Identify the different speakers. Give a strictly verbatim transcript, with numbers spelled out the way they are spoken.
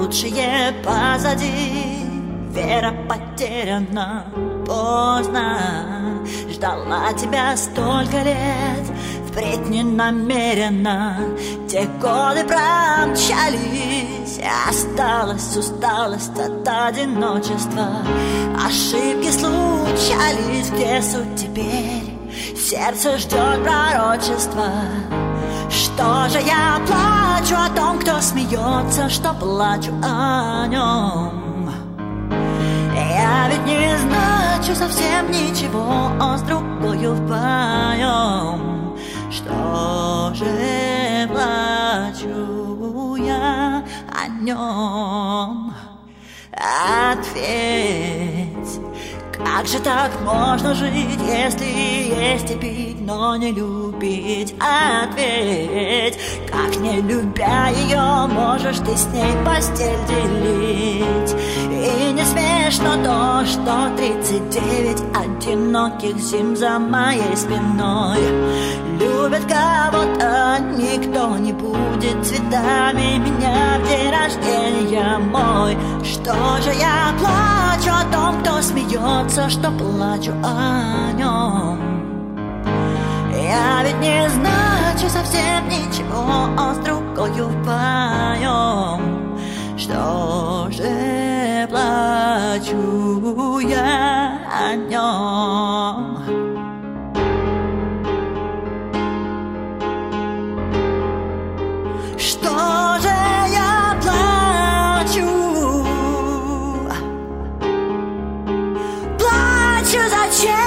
Speaker 1: лучшее позади. Вера потеряна, поздно. Ждала тебя столько лет, впредь не намеренно. Те годы промчались, осталась усталость от одиночества. Ошибки случались, где суть теперь? Сердце ждет пророчества. Что же я плачу о том, кто смеется, что плачу о нем? Я ведь не значу совсем ничего, а с другою вдвоем. Что же плачу я о нем? Ответь, как же так можно жить, если есть и пить, но не любить? Ответь, как не любя ее, можешь ты с ней постель делить? И не смешно то, что тридцать девять одиноких зим за моей спиной. Любит кого-то, никто не будет цветами меня в день рождения мой. Что же я плачу о том, кто смеется, что плачу о нем? Я ведь не значу совсем ничего, а с другою вдвоем. Что же плачу я о нем? Что же я плачу? Плачу зачем?